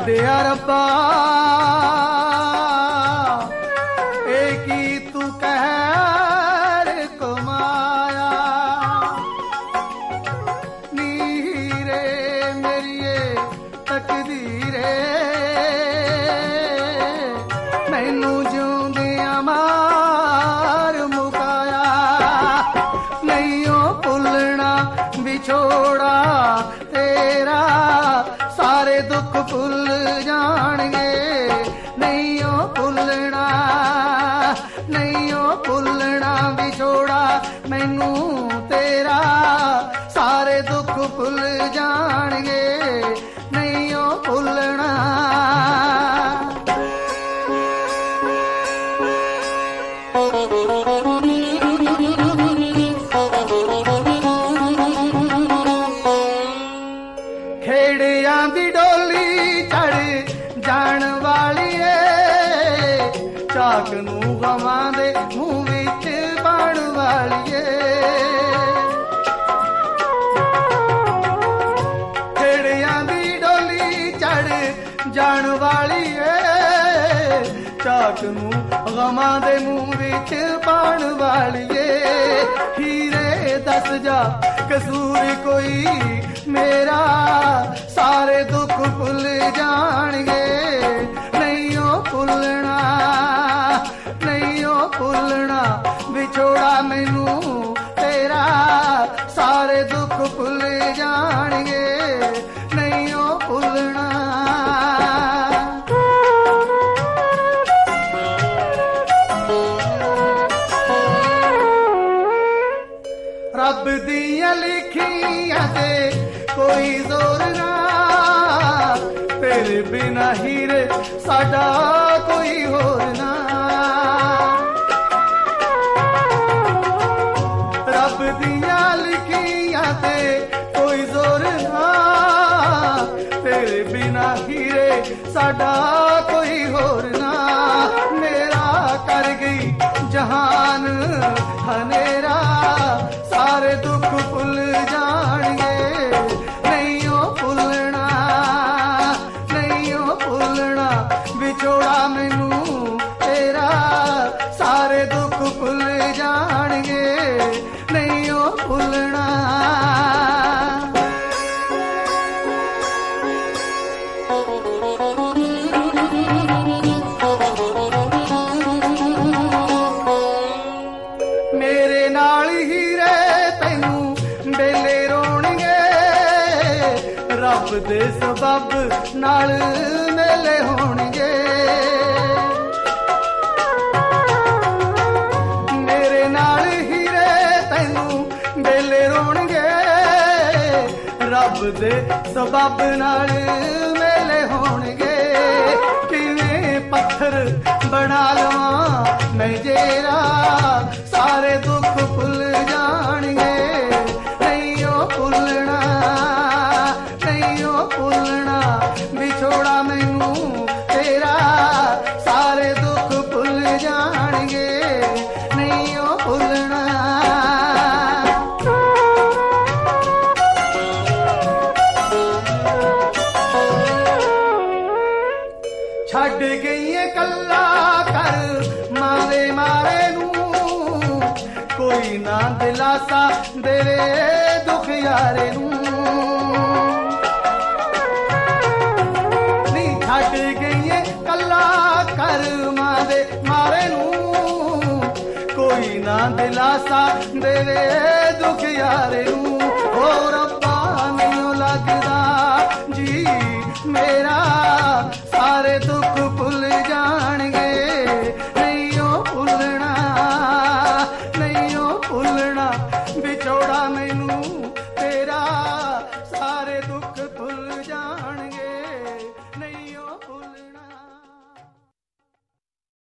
छड्डिया रब्बा एक ही तू कहर कमाया नीरे मेरिए तकदीरे मैनू जिउंदियां मार मुकाया नहीं ओ भुलना विछोड़ा तेरा सारे दुख भुल जाणगे नहीं ओ भुलना नहीं ओ भुलना विछोड़ा मैनू तेरा सारे दुख भुल जाणगे नहीं ओ भुलना खेड़ियां दी डोली चढ़ जान वाली है चाक नू गवां दे मुंह विच पाण वाली है खेड़ियां दी डोली चढ़ जान वाली है चाक नू गवां दे मुंह विच पाण वाली है हीरे दस जा कसूर कोई मेरा सारे दुख भुल जाणगे नहीं ओ भुलना नहीं ओ भुलना विछोड़ा मैनू तेरा सारे दुख भुल जाणगे नहीं ओ भुलना रब दियां लिखियां ते कोई जोर ना तेरे बिना हीरे साडा कोई होर ना रब दियां लिखियां ते कोई जोर ना तेरे बिना हीरे साडा कोई होर ना मेरा कर गई जहान हनेरा सारे दुख भुल जाणगे नहीं ओ भुलना नहीं ओ भुलना विछोड़ा मैनू तेरा सारे दुख भुल जाणगे नहीं ओ भुलना मेरे नाल हीरे तैनू बेले रोणगे रब दे सबब नाल मेले होणगे मेरे नाल हीरे तैनू बेले रोणगे रब दे सबब नाल मेले होणगे किवें पत्थर बना लवां मैं जेरा सारे दुख भुल जाणगे नहीं ओ भुलना नहीं ओ भुलना विछोड़ा मैनू तेरा सारे दुख भुल जाणगे नहीं ओ भुलना छड्ड गई है कल्ला कर मारे मारे नू कोई ना दिलासा देवे दुख यारे नू नी छड्ड गई है कल्ला कर मारे नू कोई ना दिलासा देवे दुख यारे नू